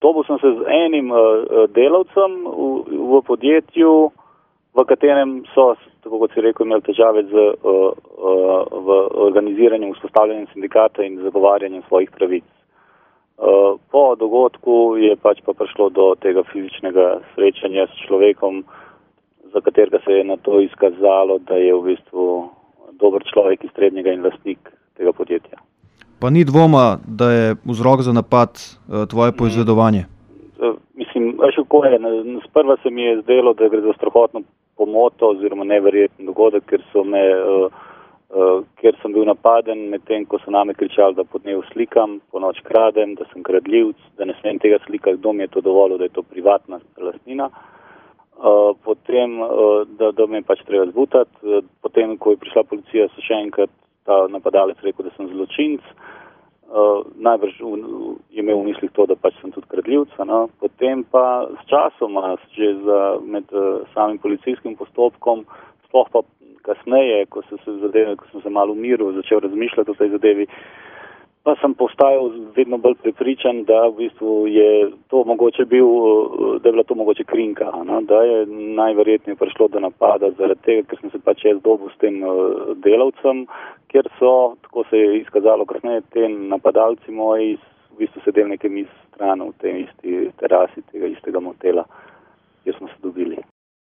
dobil sem se z enim delavcem v podjetju, v katerem so, tako kot si rekel, imeli težave v organiziranju, vzpostavljanjem sindikata in zagovarjanjem svojih pravic. Po dogodku je pač pa prišlo do tega fizičnega srečanja s človekom, za katerega se je na to izkazalo, da je v bistvu dober človek iz Trebnjega in lastnik tega podjetja. Pa ni dvoma, da je vzrok za napad tvoje poizvedovanje? Mislim, kako je, sprva se mi je zdelo, da gre za strahotno pomoto oziroma neverjeten dogodek, ker sem bil napaden, medtem ko so name kričali, da po dnevu slikam, po noč kradem, da sem kradljivc, da ne smem tega slikati, kdo mi je to dovolil, da je to privatna lastnina. Potem, da me je pač treba zbutati. Potem, ko je prišla policija, so še enkrat ta napadalec rekel, da sem zločinc. Najbrž je imel v mislih to, da pač sem tudi kradljivc. No? Potem pa s časoma, že med samim policijskim postopkom, sploh pa kasneje, ko sem se malo umiril, začel razmišljati o tej zadevi, pa sem postajal vedno bolj prepričan, da v bistvu je to mogoče da je bila to mogoče krinka, no? Da je najverjetneje prišlo do napada zaradi tega, ker sem se pač jaz dobil s tem delavcem, ker so, tako se je izkazalo kasneje, te napadalci moji v bistvu sedeli nekaj mis stran v tej isti terasi tega istega motela, kjer smo se dobili.